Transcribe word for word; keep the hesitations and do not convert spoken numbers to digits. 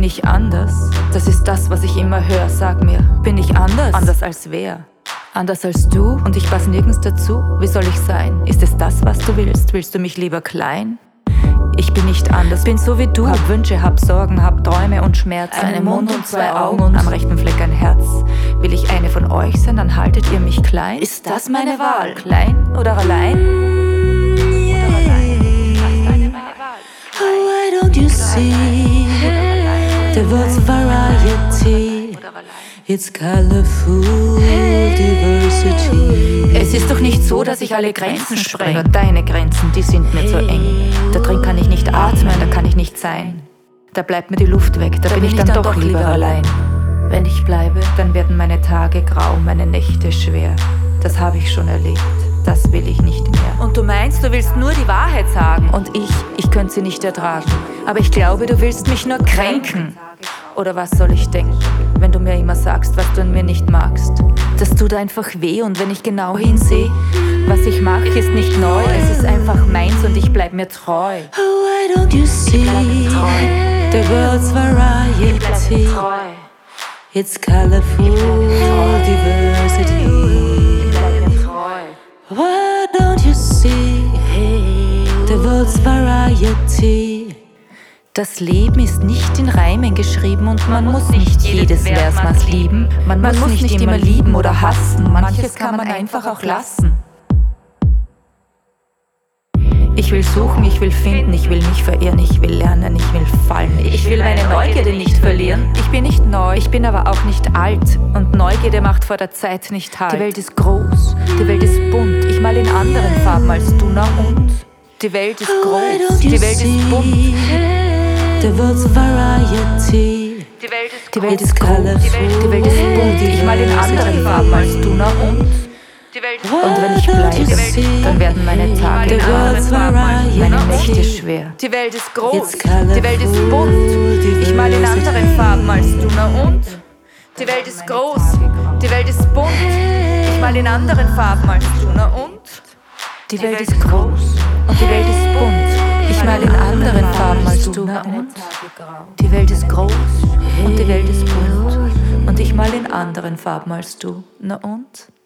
ich anders? Das ist das, was ich immer höre, sag mir. Bin ich anders? Anders als wer? Anders als du? Und ich passe nirgends dazu? Wie soll ich sein? Ist es das, was du willst? Willst du mich lieber klein? Ich bin nicht anders, bin so wie du. Hab Wünsche, hab Sorgen, hab Träume und Schmerzen. Einen Mund und zwei Augen und am rechten Fleck ein Herz. Will ich eine von euch sein, dann haltet ihr mich klein? Ist das meine Wahl? Klein oder allein? Yeah. Why don't you see the world's variety? It's colorful diversity. Es ist doch nicht so, dass ich alle Grenzen sprenge. Deine Grenzen, die sind mir zu eng. Da drin kann ich nicht atmen, da kann ich nicht sein. Da bleibt mir die Luft weg, da, da bin ich dann, dann doch lieber allein. Wenn ich bleibe, dann werden meine Tage grau, meine Nächte schwer. Das habe ich schon erlebt, das will ich nicht mehr. Und du meinst, du willst nur die Wahrheit sagen? Und ich, ich könnte sie nicht ertragen. Aber ich glaube, du willst mich nur kränken. Oder was soll ich denken, wenn du mir immer sagst, was du an mir nicht magst? Das tut einfach weh und wenn ich genau hinsehe, was ich mache, ist nicht neu. Es ist einfach meins und ich bleib mir treu. Why don't you see the world's variety? It's colorful diversity. Why don't you see the world's variety? Das Leben ist nicht in Reimen geschrieben und man muss nicht jedes Versmaß lieben. Man muss nicht immer lieben oder hassen, manches kann man einfach auch lassen. Ich will suchen, ich will finden, ich will mich verehren, ich will lernen, ich will fallen. Ich will meine Neugierde nicht verlieren. Ich bin nicht neu, ich bin aber auch nicht alt. Und Neugierde macht vor der Zeit nicht halt. Die Welt ist groß, die Welt ist bunt. Ich mal in anderen Farben als du, na und? Die Welt ist groß, die Welt ist bunt. The world's variety. Die Welt ist, die Welt ist groß, die Welt, die Welt ist bunt. Ich mal in anderen Farben als du, na und? Die Welt ist und wenn ich bleibe, dann werden meine Tage grau, meine Nächte schwer. Die Welt ist groß, die Welt ist bunt. Ich mal in anderen Farben als du, na und? Die Welt ist groß, die Welt ist bunt. Ich mal in anderen Farben als du, na und? Die Welt ist groß und die Welt ist bunt. Ich mal in anderen Farben als du, na und? Die Welt ist groß und die Welt ist bunt. Und ich mal in anderen Farben als du, na und?